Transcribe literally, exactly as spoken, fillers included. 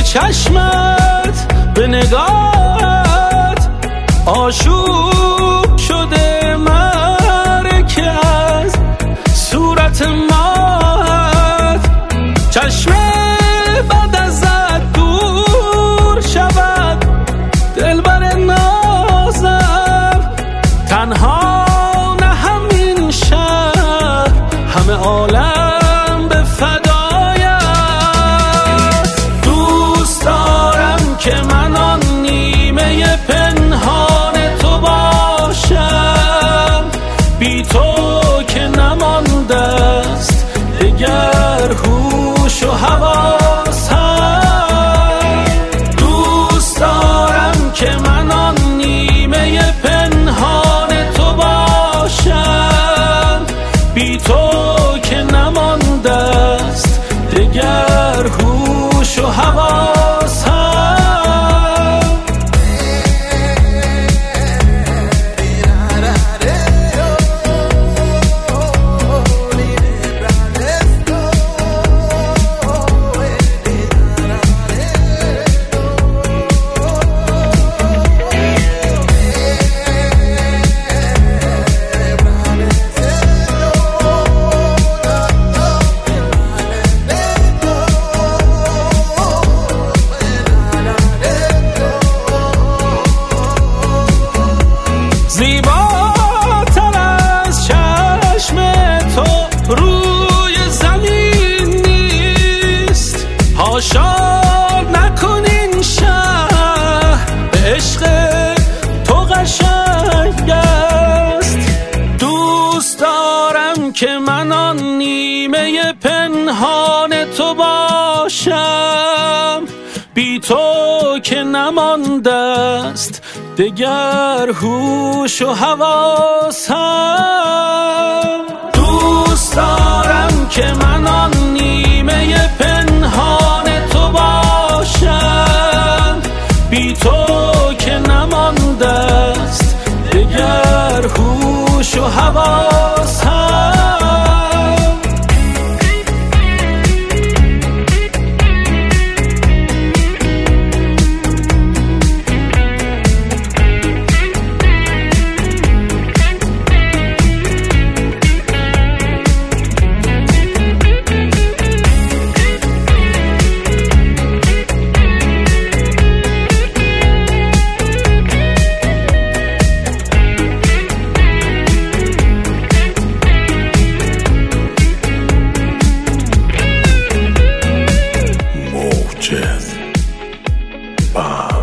چشمت به نگاهت آشوب شده مرکه از صورت ماهت. چشم بعد ازت دور شود دلبر نازم، تنها نه همین شهر همه عالم به فدایت. دوست دارم که من آن نیمه پنهان تو باشم، بی تو که نمانده است دگر هوش و حواسم. دوست دارم که من آن نیمه پنهان تو باشم، بی تو که نمانده است دگر هوش و حواسم. زیباتر از چشم تو روی زمین نیست، حاشا نکنین شهر به عشق تو قشنگ است. دوست دارم که من آن نیمه پنهان تو باشم، بی تو که نمانده است دگر هوش و حواسم. دوست دارم که من آن نیمه پنهان تو باشم، بی تو که نمانده است دگر هوش و حواسم. Just by